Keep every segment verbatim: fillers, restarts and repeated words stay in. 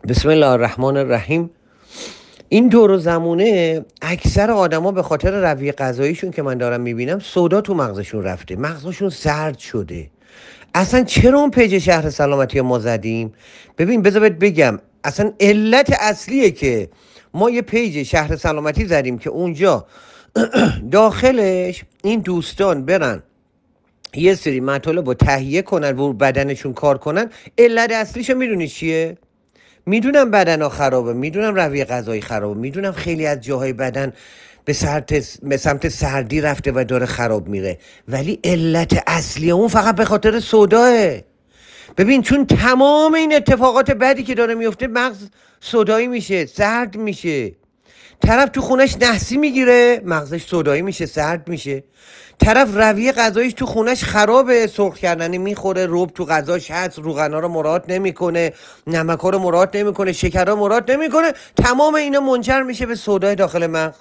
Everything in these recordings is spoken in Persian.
بسم الله الرحمن الرحیم. این دور و زمونه اکثر آدما به خاطر رویه غذاییشون که من دارم میبینم سودا تو مغزشون رفته، مغزشون سرد شده. اصلا چرا اون پیج شهر سلامتی ما زدیم؟ ببین بذار بهت بگم، اصلا علت اصلیه که ما یه پیج شهر سلامتی زدیم که اونجا داخلش این دوستان برن یه سری مطالب رو تهیه کنن و بدنشون کار کنن. علت اصلیشو میدونی چیه؟ میدونم بدن ها خرابه، میدونم رویه غذایی خرابه، میدونم خیلی از جاهای بدن به سمت, به سمت سردی رفته و داره خراب میره، ولی علت اصلی اون فقط به خاطر سوداه. ببین چون تمام این اتفاقات بدی که داره میفته مغز سودایی میشه، سرد میشه. طرف تو خونش نحسی میگیره، مغزش سودایی میشه، سرد میشه. طرف رویه غذاییش تو خونش خرابه، سرخ کردنی میخوره، رب تو غذاش هست، روغنا رو مراعات نمیکنه، نمکا رو مراعات نمیکنه، شکر رو مراعات نمیکنه. تمام اینا منجر میشه به سودای داخل مغز.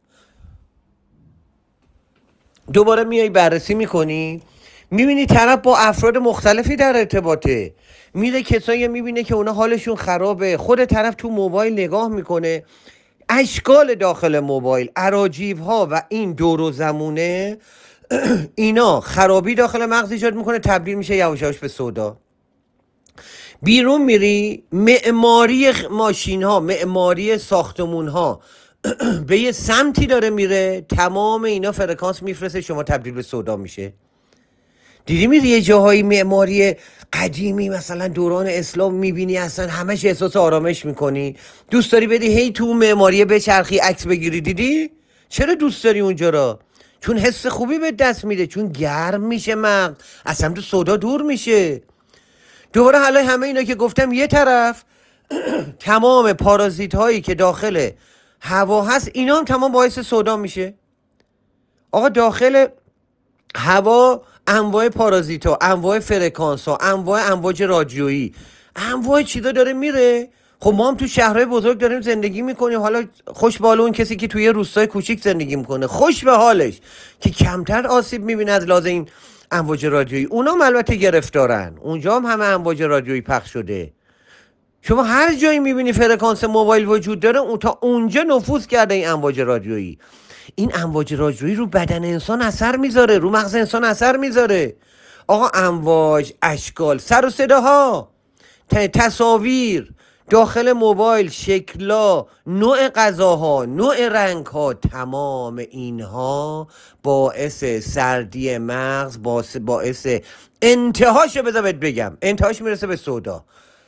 دوباره میای بررسی میکنی، میبینی طرف با افراد مختلفی در ارتباطه، میره کسایی میبینه که اونا حالشون خرابه. خود طرف تو موبایل نگاه میکنه، اشکال داخل موبایل، اراجیف ها و این دور و زمونه اینا خرابی داخل مغز ایجاد میکنه، تبدیل میشه یواش یواش به سودا. بیرون میری، معماری ماشین ها، معماری ساختمون ها به یه سمتی داره میره، تمام اینا فرکانس میفرسته، شما تبدیل به سودا میشه. دیدی میری یه جاهای معماری قدیمی مثلا دوران اسلام میبینی اصلا همش احساس آرامش میکنی، دوست داری بدی هی تو معماری بچرخی عکس بگیری. دیدی چرا دوست داری اونجا را؟ چون حس خوبی به دست میده، چون گرم میشه مغز، اصلا تو سودا دور میشه. دوباره حالا همه اینا که گفتم یه طرف، تمام پارازیت هایی که داخل هوا هست اینا هم تمام باعث سودا میشه. آقا داخل هوا انواع پارازیت ها، انواع فرکانس ها، انواع امواج رادیویی، انواع چیزا داره میره. خب ما هم تو شهرهای بزرگ داریم زندگی میکنیم، حالا خوش به حال اون کسی که توی روستای کوچیک زندگی میکنه، خوش به حالش که کمتر آسیب میبینه از لحاظ این امواج رادیویی. اونا هم البته گرفتارن، اونجا هم همه امواج رادیویی پخش شده. شما هر جایی میبینی فرکانس موبایل وجود داره، اون تا اونجا نفوذ کرده این امواج رادیویی. این امواج رادیویی رو بدن انسان اثر میذاره، رو مغز انسان اثر میذاره. آقا امواج، اشکال، سر و صداها، تصاویر داخل موبایل، شکلا، نوع غذاها، نوع رنگها، تمام اینها باعث سردی مغز، باعث باعث انتهاشو بذار بهت بگم، انتهاش میرسه به سودا.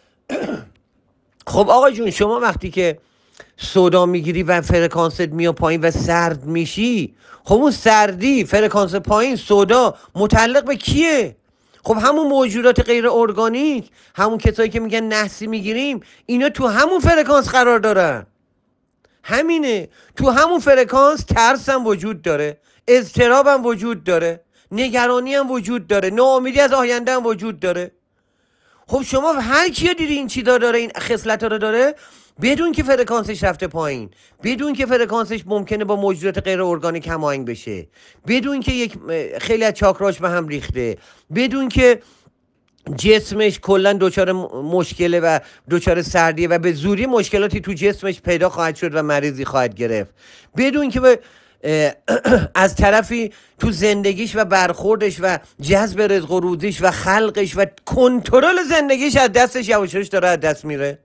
خب آقا جون، شما وقتی که سودا میگیری و فرکانست میاد پایین و سرد میشی، خب اون سردی، فرکانس پایین، سودا متعلق به کیه؟ خب همون موجودات غیر ارگانیک، همون کسایی که میگن نحسی میگیریم، اینا تو همون فرکانس قرار دارن. همینه، تو همون فرکانس ترس هم وجود داره، اضطراب هم وجود داره، نگرانی هم وجود داره، ناامیدی از آینده هم وجود داره. خب شما هر کیو دیدی این چیزا داره، این خصلت‌ها رو داره، بدون که فرکانسش رفته پایین، بدون که فرکانسش ممکنه با موجودات غیر ارگانیک هماهنگ بشه، بدون که یک خیلی از چاکراش به هم ریخته، بدون که جسمش کلا دچار مشکله و دچار سردیه و به زوری مشکلاتی تو جسمش پیدا خواهد شد و مریضی خواهد گرفت، بدون که به از طرفی تو زندگیش و برخوردش و جذب رزق و روزیش و خلقش و کنترل زندگیش از دستش یواشاش داره از دست میره.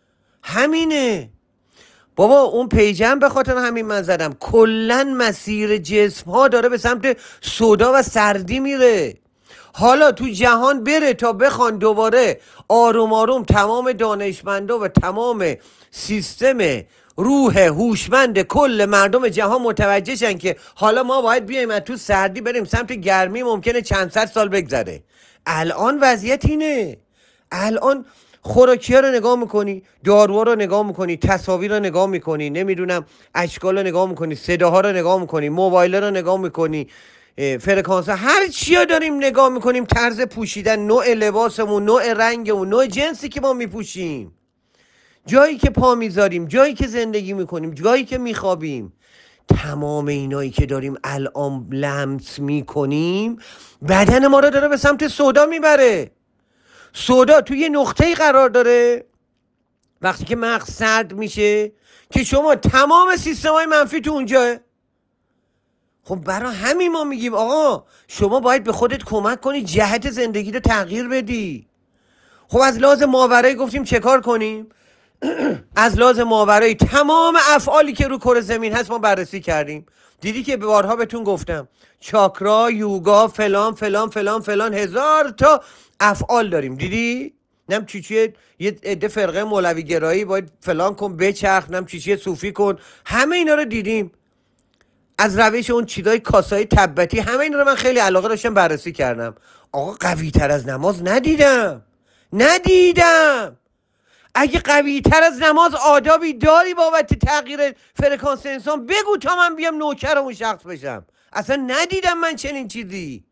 همینه بابا. اون پیجم به خاطر همین من زدم، کلن مسیر جسم ها داره به سمت سودا و سردی میره. حالا تو جهان بره تا بخوان دوباره آروم آروم تمام دانشمندا و تمام سیستم روح هوشمند کل مردم جهان متوجه شن که حالا ما باید بیایم از تو سردی بریم سمت گرمی، ممکنه چند صد سال بگذره. الان وضعیت اینه. الان خوراکی ها رو نگاه میکنی، داروها رو نگاه میکنی، تصاویر رو نگاه میکنی، نمیدونم اشکال رو نگاه میکنی، صداها رو نگاه میکنی، موبایل رو نگاه میکنی، فرکانس ها، هر چی داریم نگاه میکنیم، طرز پوشیدن، نوع لباسمون، نوع رنگمون، نوع جنسی که ما میپوشیم، جایی که پا میذاریم، جایی که زندگی میکنیم، جایی که میخوابیم، تمام اینایی که داریم الان لمس میکنیم بدن ما رو داره به سمت سودا میبره. سودا توی یه نقطه‌ای قرار داره وقتی که مغز سرد میشه که شما تمام سیستم های منفی تو اونجاه. خب برای همین ما میگیم آقا شما باید به خودت کمک کنی، جهت زندگی رو تغییر بدی. خب از لحاظ ماورایی گفتیم چه کار کنیم؟ از لحاظ ماورایی تمام افعالی که رو کره زمین هست ما بررسی کردیم. دیدی که بارها بهتون گفتم چاکرا، یوگا، فلان فلان فلان فلان، هزار تا افعال داریم. دیدی؟ نم چی چیه یه عده فرقه مولوی گرایی باید فلان کن بچرخ، نم چی چیه صوفی کن، همه اینا رو دیدیم. از روش اون چیزای کاسای تبتی، همه اینا رو من خیلی علاقه داشتم بررسی کردم. آقا قوی تر از نماز ندیدم ندیدم اگه قوی تر از نماز آدابی داری بابت تغییر فرکانس انسان بگو تا من بیام نوکر اون شخص بشم. اصلا ندیدم من چنین چیزی.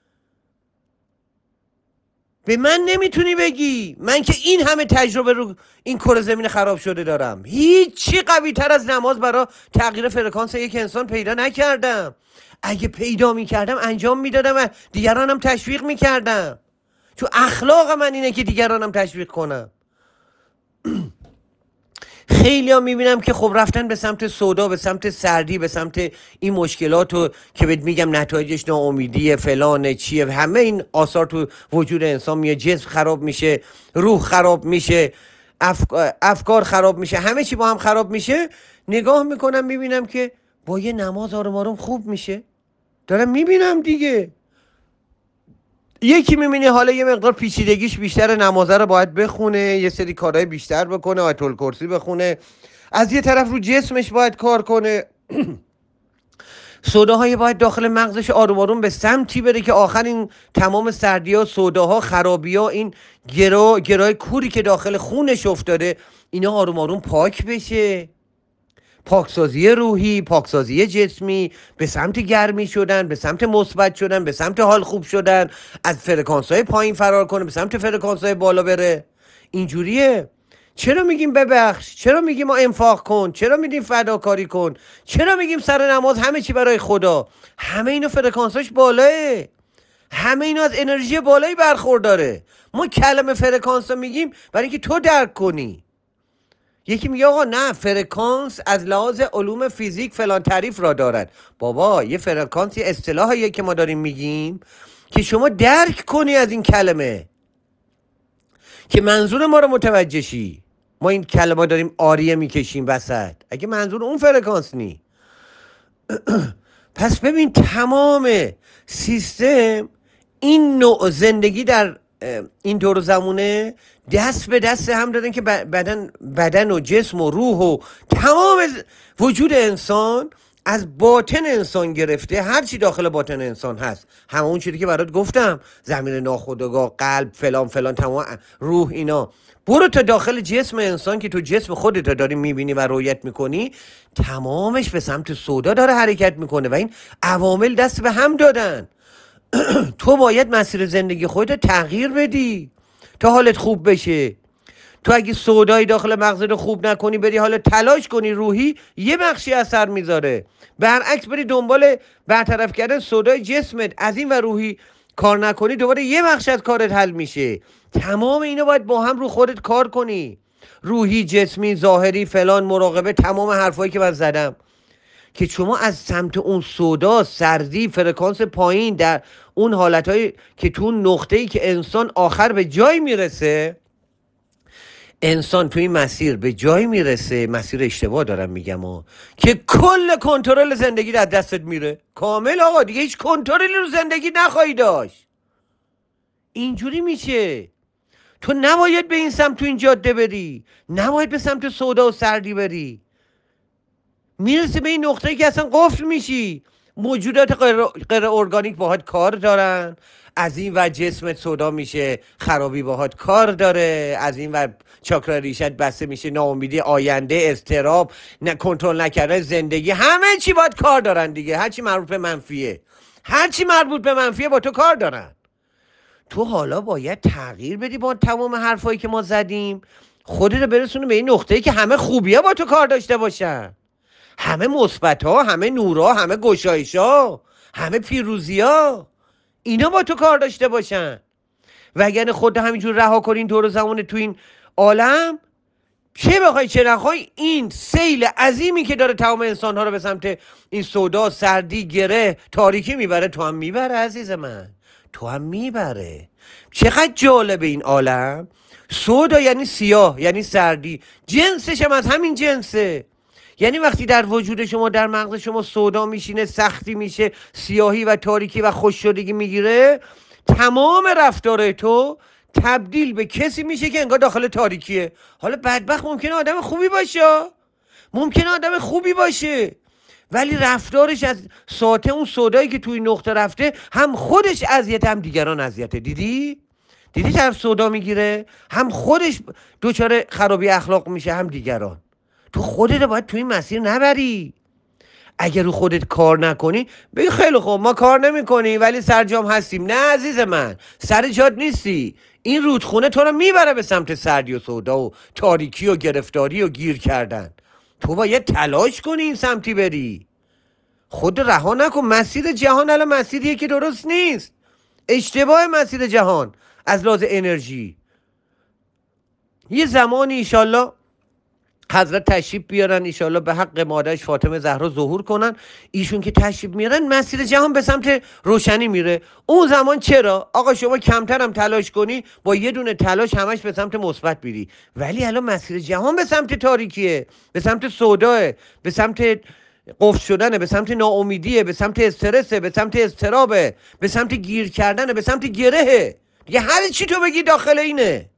به من نمیتونی بگی، من که این همه تجربه رو این کره زمین خراب شده دارم، هیچی قوی تر از نماز برای تغییر فرکانس یک انسان پیدا نکردم. اگه پیدا میکردم انجام میدادم و دیگرانم تشویق میکردم، چون اخلاق من اینه که دیگرانم تشویق کنم. خیلی ها میبینم که خب رفتن به سمت سودا، به سمت سردی، به سمت این مشکلات رو که بهت میگم نتایجش ناامیدیه فلانه چیه، همه این آثار تو وجود انسان میاد، جسم خراب میشه، روح خراب میشه، افکار, افکار خراب میشه، همه چی با هم خراب میشه. نگاه میکنم میبینم که با یه نماز آروم آروم خوب میشه. دارم میبینم دیگه. یکی میبینی حالا یه مقدار پیچیدگیش بیشتر، نمازه رو باید بخونه، یه سری کارهای بیشتر بکنه، آیت الکرسی بخونه، از یه طرف رو جسمش باید کار کنه. سوداهای باید داخل مغزش آروم آروم به سمتی بره که آخر این تمام سردی ها، سوداها، خرابی ها، این گرا گرای کوری که داخل خونش افتاده اینا آروم آروم پاک بشه. پاکسازی روحی، پاکسازی جسمی، به سمت گرمی شدن، به سمت مثبت شدن، به سمت حال خوب شدن، از فرکانس‌های پایین فرار کنه به سمت فرکانس‌های بالا بره. اینجوریه. چرا میگیم ببخش؟ چرا میگیم ما انفاق کن؟ چرا میگیم فداکاری کن؟ چرا میگیم سر نماز همه چی برای خدا؟ همه اینا فرکانساش بالاه، همه اینا از انرژی بالایی برخورداره. ما کلمه فرکانس رو میگیم برای اینکه تو درک کنی. یکی میگه آقا نه، فرکانس از لحاظ علوم فیزیک فلان تعریف را دارد. بابا یه فرکانس یه اصطلاحیه که ما داریم میگیم که شما درک کنی از این کلمه، که منظور ما رو متوجه شی. ما این کلمه داریم آریه میکشیم وسط، اگه منظور اون فرکانس نی. پس ببین تمام سیستم این نوع زندگی در این دور زمونه دست به دست هم دادن که بدن بدن و جسم و روح و تمام وجود انسان از باطن انسان گرفته، هر چی داخل باطن انسان هست، همه اون چیزی که برات گفتم، زمین ناخودآگاه، قلب، فلان فلان، تمام روح، اینا برو تا داخل جسم انسان که تو جسم خودت داری میبینی و رؤیت میکنی، تمامش به سمت سودا داره حرکت میکنه و این عوامل دست به هم دادن. تو باید مسیر زندگی خودت تغییر بدی تا حالت خوب بشه. تو اگه سودایی داخل مغزت خوب نکنی، بری حالا تلاش کنی روحی، یه بخشی اثر میذاره. برعکس بری دنبال برطرف کردن سودای جسمت، از این و روحی کار نکنی، دوباره یه بخش از کارت حل میشه. تمام اینا باید با هم رو خودت کار کنی، روحی، جسمی، ظاهری، فلان، مراقبه، تمام حرفایی که من زدم، که شما از سمت اون سودا، سردی، فرکانس پایین، در اون حالتهای که تو اون نقطه‌ای که انسان آخر به جای میرسه، انسان توی این مسیر به جای میرسه، مسیر اشتباه دارم میگم ها، که کل کنترل زندگی در دستت میره کامل. آقا دیگه هیچ کنترلی رو زندگی نخواهی داشت. اینجوری میشه. تو نباید به این سمت، تو این جاده بری، نباید به سمت سودا و سردی بری. میرسه به این نقطه‌ای که اصلا قفل میشی. موجودات غیر, غیر ارگانیک باهات کار دارن، از این ور جسمت سودا میشه، خرابی باهات کار داره، از این ور چاکرا ریشت بسته میشه، ناامیدی، آینده، اضطراب، نه کنترل نکردن زندگی، همه چی باهات کار دارن دیگه. هرچی مربوط به منفیه، هرچی مربوط به منفیه با تو کار دارن. تو حالا باید تغییر بدی با تمام حرفایی که ما زدیم، خودت رو برسونی به این نقطه‌ای که همه خوبی‌ها با تو کار داشته باشن، همه مثبت‌ها، همه نورا، همه گشایش‌ها، همه پیروزی‌ها، اینا با تو کار داشته باشن. وگرنه خود همینجور رها کنین دور زمان تو این عالم، چه بخوای چه نخوای این سیل عظیمی که داره تمام انسانها رو به سمت این سودا، سردی، گره، تاریکی میبره، تو هم میبره عزیز من، تو هم میبره. چقدر جالب این عالم. سودا یعنی سیاه، یعنی سردی، جنسش هم از همین جنسه. یعنی وقتی در وجود شما، در مغز شما سودا میشینه، سختی میشه، سیاهی و تاریکی و خوش شدگی میگیره، تمام رفتار تو تبدیل به کسی میشه که انگار داخل تاریکیه. حالا بدبخت ممکنه آدم خوبی باشه، ممکنه آدم خوبی باشه، ولی رفتارش از ساته اون سودایی که توی نقطه رفته، هم خودش اذیت هم دیگران اذیت. دیدی؟ دیدی طرف سودا میگیره، هم خودش دوچاره خرابی اخلاق میشه، هم دیگران. تو خودت باید توی این مسیر نبری. اگر رو خودت کار نکنی، بگی خیلی خوب ما کار نمیکنی ولی سرجام هستیم. نه عزیز من، سر جات نیستی. این رودخونه تو رو میبره به سمت سردی و سودا و تاریکی و گرفتاری و گیر کردن. تو باید تلاش کنی این سمتی بری. خود رها نکن. مسیر جهان الان مسیریه که درست نیست، اشتباه مسیر جهان از لحاظ انرژی. یه زمانی ایشالله حضرت تشریف بیارن، ایشالله به حق مادرش فاطمه زهرا ظهور کنن. ایشون که تشریف میارن، مسیر جهان به سمت روشنی میره. اون زمان چرا آقا شما کمتر هم تلاش کنی، با یه دونه تلاش همش به سمت مثبت میری. ولی الان مسیر جهان به سمت تاریکیه، به سمت سوداه، به سمت قفل شدنه، به سمت ناامیدیه، به سمت استرسه، به سمت اضطرابه، به سمت گیر کردنه، به سمت گرهه. دیگه هر چی تو بگی داخل اینه،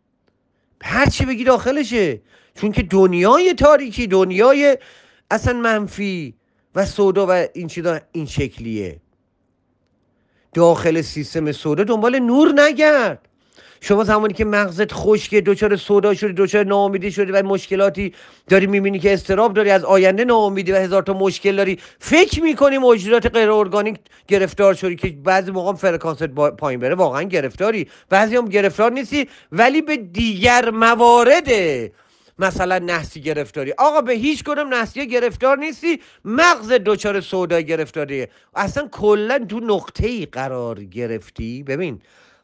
هر چی بگی داخلشه. چون که دنیای تاریکی، دنیای اصلا منفی و سودا و این چیزا این شکلیه. داخل سیستم سودا دنبال نور نگرد. شما زمانی که مغزت خشکه، دوچار سودا شدی، دوچار ناامیدی شدی و مشکلاتی داری، میبینی که استراب داری، از آینده ناامیدی و هزار تا مشکل داری، فکر میکنی موجودات غیر ارگانیک گرفتار شدی، که بعضی موقع فرکانست پایین بره واقعا گرفتاری، بعضی هم گرفتار نیستی ولی به دیگر موارد مثلا نحسی گرفتاری. آقا به هیچ کدوم نحسی گرفتار نیستی، مغز دوچار سودا گرفتاریه. اصلا کلا تو نقطه‌ای قرار گرفتی. ببین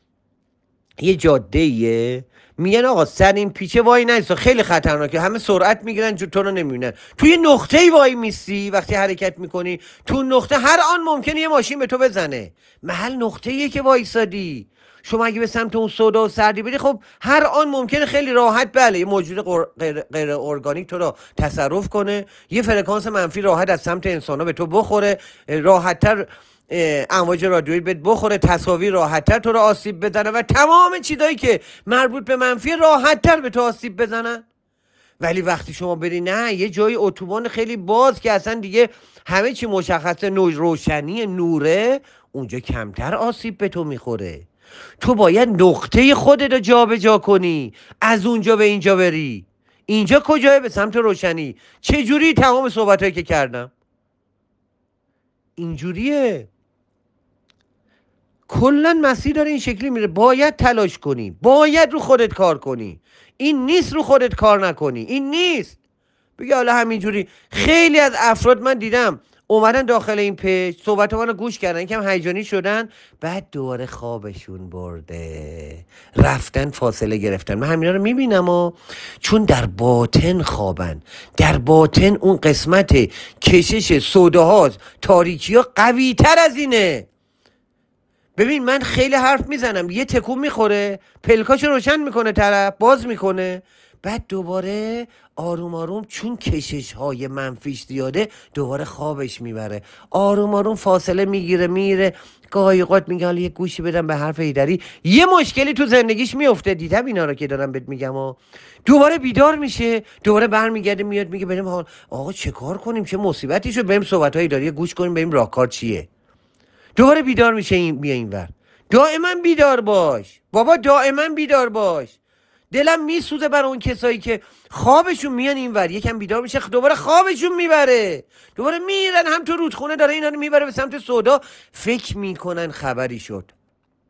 یه جاده ایه، میگن آقا سر این پیچه وای نیستا، خیلی خطرناکه، همه سرعت میگیرن تو رو نمیبینن. توی نقطه ای وای میستی، وقتی حرکت میکنی تو نقطه، هر آن ممکنه یه ماشین به تو بزنه. محل نقطه ایه که وایسادی. شما اگه به سمت اون سودا و سردی بری، خب هر آن ممکنه خیلی راحت بله یه موجود غیر, غیر ارگانیک تو رو تصرف کنه، یه فرکانس منفی راحت از سمت انسانا به تو بخوره، راحت‌تر امواج رادیویی بهت بخوره، تصاویر راحت‌تر تو رو آسیب بزنه و تمام چیزایی که مربوط به منفی راحت‌تر به تو آسیب بزنن. ولی وقتی شما بری نه یه جای اتوبان خیلی باز که اصلا دیگه همه چی مشخصه، نور روشنی نوره، اونجا کمتر آسیب به تو میخوره. تو باید نقطه خودت رو جا به جا کنی، از اونجا به اینجا بری. اینجا کجاه؟ به سمت روشنی. چه جوری؟ تمام صحبتایی که کردم اینجوریه. کلن مسیر داره این شکلی میره. باید تلاش کنی، باید رو خودت کار کنی. این نیست رو خودت کار نکنی، این نیست بگی حالا همینجوری. خیلی از افراد من دیدم اومدن داخل این پیج، صحبت منو گوش کردن، کم هیجانی شدن، بعد دوباره خوابشون برده، رفتن فاصله گرفتن. من همینا رو میبینم و چون در باطن خوابن، در باطن اون قسمت کشش سوداها، تاریکی ها قوی تر از اینه. ببین من خیلی حرف میزنم، یه تکون میخوره، پلکاشو روشن میکنه، طرف باز میکنه، بعد دوباره آروم آروم چون کشش های منفیش زیاده دوباره خوابش میبره، آروم آروم فاصله میگیره میره. گاهی اوقات میگه حالا یه گوشی بدم به حرف ایدری، یه مشکلی تو زندگیش میفته، دیدم اینا رو که دارم بهت میگم و دوباره بیدار میشه، دوباره برمیگرده میاد میگه بریم حال آقا چه کار کنیم، چه مصیبتی شد، بریم صحبت های ایداری گوش کنیم، بریم راهکار چیه. دوباره بیدار میشه، این بیا اینور. دائما بیدار باش بابا، دائما بیدار باش. دلم میسوزه بر اون کسایی که خوابشون میان اینور، یکم بیدار میشه دوباره خوابشون میبره، دوباره میرن هم تو رودخونه داره اینا رو میبره به سمت سودا، فکر میکنن خبری شد.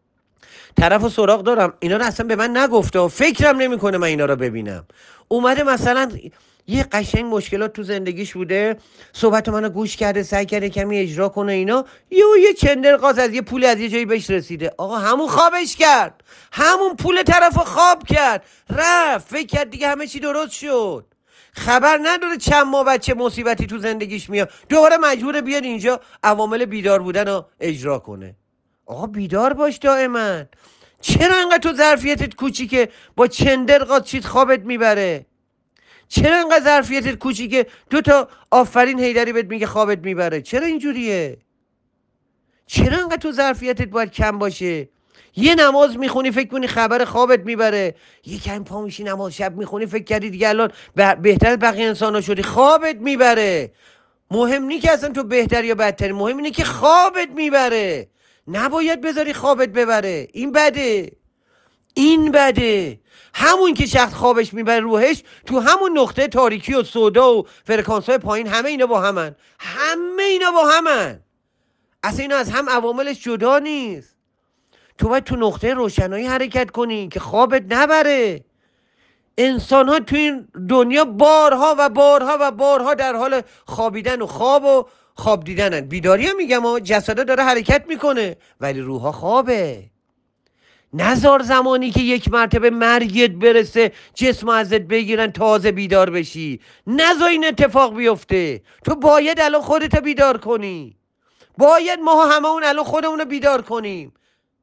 طرف و سراغ دارم، اینا رو اصلا به من نگفته و فکرم نمیکنه من اینا رو ببینم. اومده مثلا یه قشنگ مشکلات تو زندگیش بوده، صحبت منو گوش کرده، سعی کرده کمی اجرا کنه اینا، یه یه چندر قاز از یه پول از یه جایی بهش رسیده، آقا همون خوابش کرد، همون پول طرف خواب کرد، رفت فکر کرد دیگه همه چی درست شد، خبر نداره چند ماه بعد چه مصیبتی تو زندگیش میاد، دوباره مجبوره بیاد اینجا عوامل بیدار بودن رو اجرا کنه. آقا بیدار باش دائما. چرا انقدر تو ظرفیتت کوچیکه با چندر قاز چیت خوابت میبره؟ چرا انقدر ظرفیتت کوچیکه دو تا آفرین هیدری بهت میگه خوابت میبره؟ چرا اینجوریه؟ چرا انقدر تو ظرفیتت باید کم باشه؟ یه نماز میخونی فکر کنی خبر خوابت میبره، یه کمی پا میشی نماز شب میخونی فکر کردی دیگه الان بهتر بقیه انسان ها شدی، خوابت میبره. مهم نیست که اصلا تو بهتر یا بدتری، مهم اینه که خوابت میبره. نباید بذاری خوابت ببره، این بده، این بده. همون که شخص خوابش میبره روحش تو همون نقطه تاریکی و سودا و فرکانس های پایین، همه اینا با همن، همه اینا با همن، اصلا اینا از هم عواملش جدا نیست. تو باید تو نقطه روشنایی حرکت کنی که خوابت نبره. انسان ها تو این دنیا بارها و بارها و بارها در حال خوابیدن و خواب و خواب دیدنن. بیداری هم میگم جسده داره حرکت میکنه ولی روحها خوابه. نزار زمانی که یک مرتبه مرگت برسه جسم ازت بگیرن تازه بیدار بشی، نزار این اتفاق بیفته. تو باید الان خودت بیدار کنی، باید ما همه اون الان خودمون رو بیدار کنیم.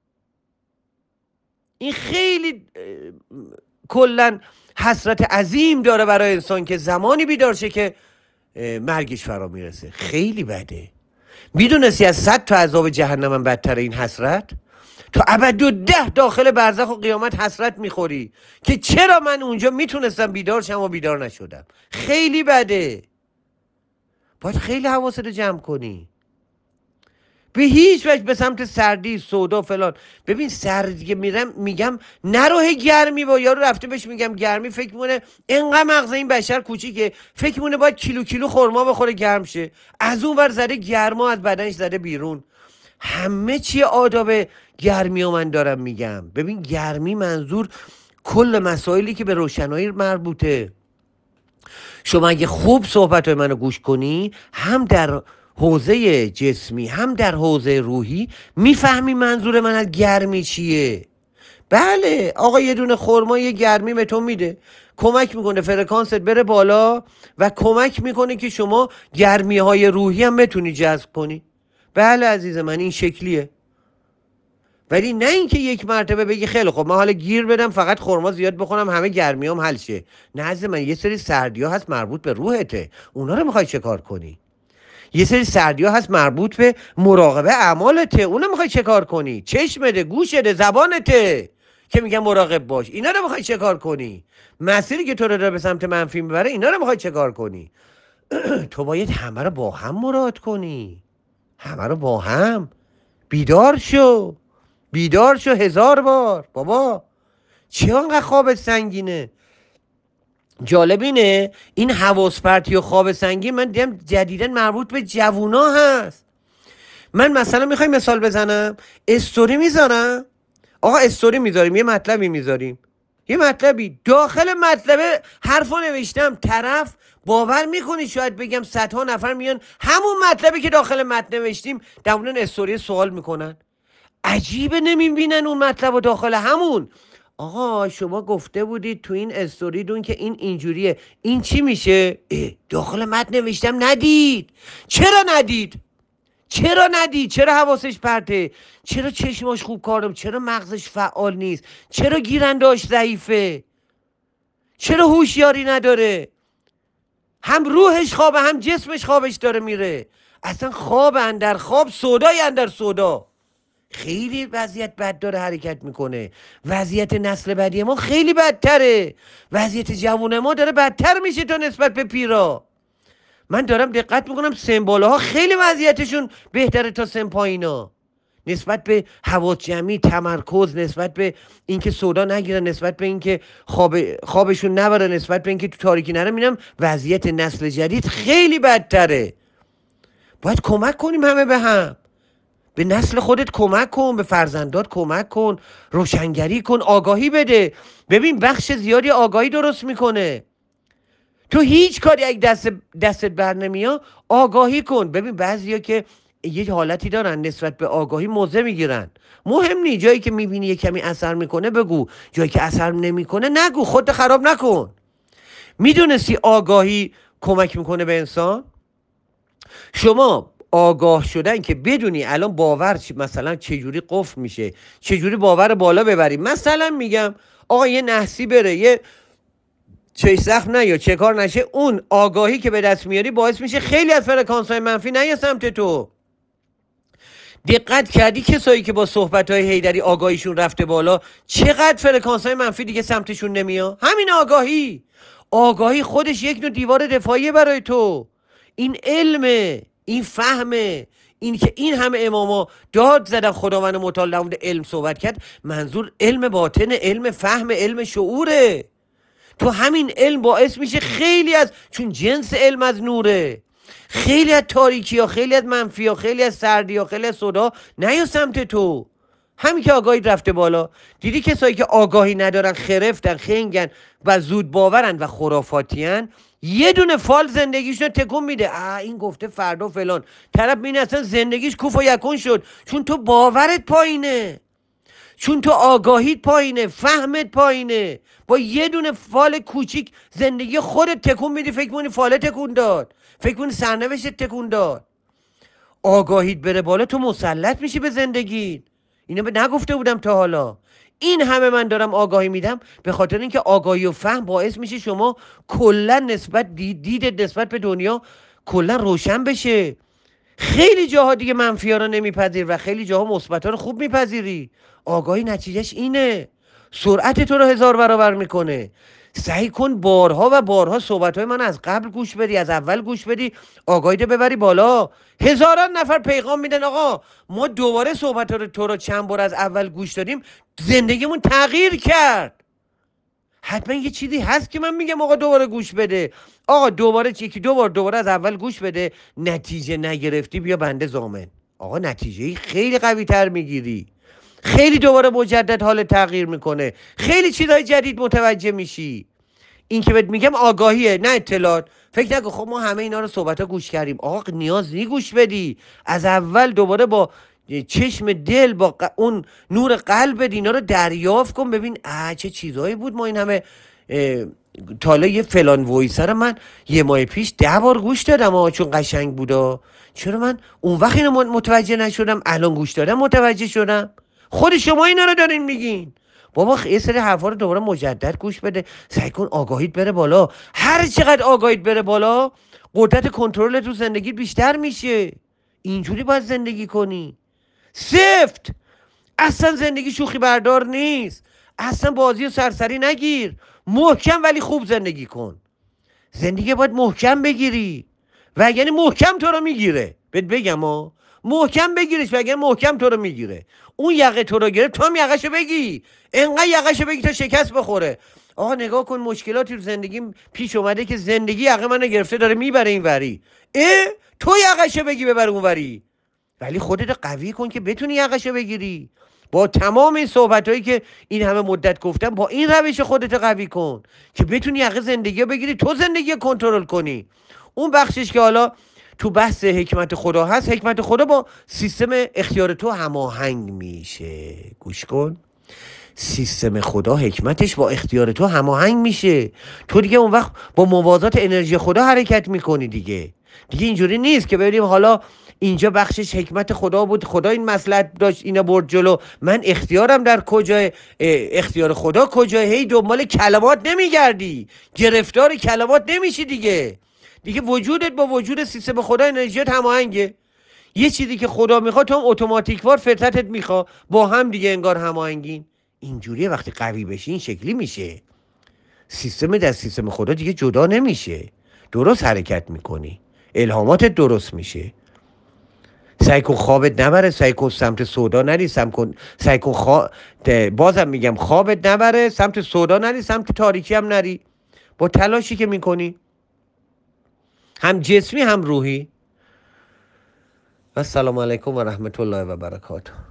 این خیلی کلن حسرت عظیم داره برای انسان که زمانی بیدار شه که مرگش فرا میرسه. خیلی بده. میدونستی از صد تا عذاب جهنم هم بدتر این حسرت؟ تا ابد و ده داخل برزخ و قیامت حسرت میخوری که چرا من اونجا میتونستم بیدار شم و بیدار نشدم. خیلی بده. باید خیلی حواست رو جمع کنی. به هیچ وجه به سمت سردی سودا فلان. ببین سردی میرم میگم نروه گرمی با یارو رفته بهش میگم گرمی، فکر مونه انقدر مغز این بشر کوچیکه فکر مونه باید کیلو کیلو خرما بخوره گرم شه، از اون ور زده گرما از بدنش زده بیرون. همه چی آداب گرمی ها من دارم میگم. ببین گرمی منظور کل مسائلی که به روشنایی مربوطه. شما اگه خوب صحبت های منو گوش کنی هم در حوزه جسمی هم در حوزه روحی میفهمی منظور من از گرمی چیه. بله آقا یه دونه خرما یه گرمی به تو میده، کمک میکنه فرکانست بره بالا و کمک میکنه که شما گرمی های روحی هم بتونی جذب کنی. بله عزیز من این شکلیه. ولی نه اینکه یک مرتبه بگی خیلی خب من حالا گیر بدم فقط خرما زیاد بخورم همه گرمیام حل شه. نه عزیز من، یه سری سردی ها هست مربوط به روحته، اونا رو میخوای چه کار کنی؟ یه سری سردی ها هست مربوط به مراقبه اعمالته، اونا میخوای چه کار کنی؟ چشمته، گوشته، زبانته که میگن مراقب باش، اینا رو میخوای چه کار کنی؟ مسیری که تو رو داره به سمت منفی میبره اینا رو میخوای چه کار کنی؟ تو باید همه رو با هم مراد کنی، همه رو با هم. بیدار شو، بیدار شو هزار بار. بابا چه انقدر خوابت سنگینه؟ جالب اینه این حواس پرتی و خواب سنگین من دیدم جدیداً مربوط به جوونا هست. من مثلا میخوای مثال بزنم، استوری میذارم، آقا استوری میذاریم یه مطلبی میذاریم، یه مطلبی داخل مطلب حرفا نوشتم، طرف باور میکنی شاید بگم صدها نفر میان همون مطلبی که داخل متن نوشتیم در مورد استوری سوال میکنن. عجیبه نمیبینن اون مطلب و داخل همون. آقا شما گفته بودید تو این استوری دون که این اینجوریه، این چی میشه؟ داخل متن نوشتم ندید. چرا ندید؟ چرا ندید؟ چرا حواسش پرته؟ چرا چشماش خوب کارم؟ چرا مغزش فعال نیست؟ چرا گیرنداش ضعیفه؟ چرا هوشیاری نداره؟ هم روحش خوابه هم جسمش خوابش داره میره. اصلا خواب اندر خواب، سودای اندر سودا. خیلی وضعیت بد داره حرکت میکنه. وضعیت نسل بعدی ما خیلی بدتره. وضعیت جوان ما داره بدتر میشه تا نسبت به پیرا. من دارم دقت میکنم سن بالاها خیلی وضعیتشون بهتره تا سن پایینا، نسبت به حواس جمعی، تمرکز، نسبت به اینکه سودا نگیرن، نسبت به اینکه خواب خوابشون نبره، نسبت به اینکه تو تاریکی نره. میبینم وضعیت نسل جدید خیلی بدتره. باید کمک کنیم همه به هم. به نسل خودت کمک کن، به فرزندات کمک کن، روشنگری کن، آگاهی بده. ببین بخش زیادی آگاهی درست میکنه. تو هیچ کاری اگه دست دستت بر نمیاد آگاهی کن. ببین بعضیا که یه حالتی دارن نسبت به آگاهی موضع میگیرن. مهم نی، جایی که میبینی یه کمی اثر میکنه بگو، جایی که اثر نمیکنه نگو، خودت خراب نکن. میدونستی آگاهی کمک میکنه به انسان؟ شما آگاه شدن که بدونی الان باور چی، مثلا چجوری قفل میشه، چجوری باور بالا ببری. مثلا میگم آقا یه نحسی بره، یه چه سخت نه یا چه کار نشه، اون آگاهی که به دست میاری باعث میشه خیلی از فرکانس های منفی نه سمت تو. دقت کردی کسایی که با صحبت های حیدری آگاهیشون رفته بالا چقدر فرکانس های منفی دیگه سمتشون نمیاد؟ همین آگاهی. آگاهی خودش یک نوع دیوار دفاعیه برای تو. این علمه، این فهمه. این که این همه اماما داد زدن خداوند متعال در مورد علم صحبت کرد، منظور علم باطن، علم فهم، علم شعوره. تو همین علم باعث میشه خیلی از، چون جنس علم از نوره، خیلی از تاریکی ها، خیلی از منفی ها، خیلی از سردی ها، خیلی از صدا نیا سمت تو. همین که آگاهی رفته بالا. دیدی کسایی که آگاهی ندارن، خرفتن، خنگن و زود باورن و خرافاتیان، یه دونه فال زندگیشون تکون میده. آه این گفته فردا فلان، طرف این اصلا زندگیش کوف و یکون شد، چون تو باورت پایینه، چون تو آگاهیت پایینه، فهمت پایینه. با یه دونه فال کوچیک زندگی خودت تکون میدی، فکر می‌کنی فال تکون داد، فکر می‌کنی سرنوشت تکون داد. آگاهیت بره بالا تو مسلط میشی به زندگی. اینو به نگفته بودم تا حالا. این همه من دارم آگاهی میدم به خاطر اینکه آگاهی و فهم باعث میشه شما کلا نسبت دید دیدت نسبت به دنیا کلا روشن بشه. خیلی جاها دیگه منفی ها رو نمیپذیر و خیلی جاها مثبت ها رو خوب میپذیری. آگاهی نتیجهش اینه، سرعت تو رو هزار برابر میکنه. سعی کن بارها و بارها صحبت های من از قبل گوش بدی، از اول گوش بدی، آگاهی تو ببری بالا. هزاران نفر پیغام میدن آقا ما دوباره صحبت ها رو تو رو چند بار از اول گوش دادیم، زندگیمون تغییر کرد. حتما یه چیزی هست که من میگم آقا دوباره گوش بده. آقا دوباره یکی دو بار دوباره از اول گوش بده، نتیجه نگرفتی بیا بنده ضامن. آقا نتیجه خیلی قوی تر میگیری، خیلی دوباره مجدد حال تغییر میکنه، خیلی چیزای جدید متوجه میشی. این که بهت میگم آگاهیه نه اطلاعات. فکر نکن خب ما همه اینا رو صحبت ها گوش کردیم. آقا نیاز نی گوش بدی، از اول دوباره با چشم دل، با اون نور قلب اینا رو دریافت کن، ببین اه چه چیزایی بود ما این همه. تالا یه فلان وایسه رو من یه ماه پیش ده بار گوش دادم آه چون قشنگ بودا، چرا من اون وقت اینو متوجه نشدم، الان گوش دادم متوجه شدم. خود شما اینا رو دارین میگین. بابا یه سری حرفا رو دوباره مجدد گوش بده، سعی کن آگاهیت بره بالا. هر چقدر آگاهیت بره بالا قدرت کنترل تو زندگیت بیشتر میشه. اینجوری باید زندگی کنی. سفت. اصلا زندگی شوخی بردار نیست. اصلا بازی و سرسری نگیر. محکم ولی خوب زندگی کن. زندگی باید محکم بگیری و یعنی محکم تو رو میگیره. بهت بگم ها، محکم بگیرش و اگر محکم تو رو میگیره. اون یقه تو رو گرفت تو هم یقهشو بگی، انقدر یقهشو بگی تا شکست بخوره. آقا نگاه کن مشکلاتی تو زندگیم پیش اومده که زندگی یقه منو گرفته داره میبره این وری. اه تو یقهشو بگی ببر اون وری، ولی خودت قوی کن که بتونی یقهشو بگیری. با تمام این صحبتایی که این همه مدت گفتم، با این روش خودت قوی کن که بتونی یقه زندگی رو بگیری، تو زندگی رو کنترل کنی. اون بخشش که حالا تو بحث حکمت خدا هست، حکمت خدا با سیستم اختیار تو هماهنگ میشه. گوش کن، سیستم خدا حکمتش با اختیار تو هماهنگ میشه. تو دیگه اون وقت با موازات انرژی خدا حرکت میکنی. دیگه دیگه اینجوری نیست که ببینیم حالا اینجا بخشش حکمت خدا بود، خدا این مصلحت داشت اینا برد جلو، من اختیارم در کجای، اختیار خدا کجای. هی دنبال کلمات نمیگردی، گرفتار کلمات نمیشی. دیگه دیگه وجودت با وجود سیستم خدا انرژیت هماهنگه. یه چیزی که خدا میخواد تو هم اتوماتیک وار فطرتت میخواد، با هم دیگه انگار هماهنگین. اینجوریه وقتی قوی بشی این شکلی میشه. سیستم در سیستم خدا دیگه جدا نمیشه، درست حرکت میکنی، الهاماتت درست میشه. سعی کن خوابت نبره، سعی کن سمت سودا نری، سعی کن سعی کن خوا... بازم میگم خوابت نبره، سمت سودا نری، سمت تاریکی هم نری. با تلاشی که میکنی هم جسمی هم روحی. السلام علیکم و رحمت الله و برکاته.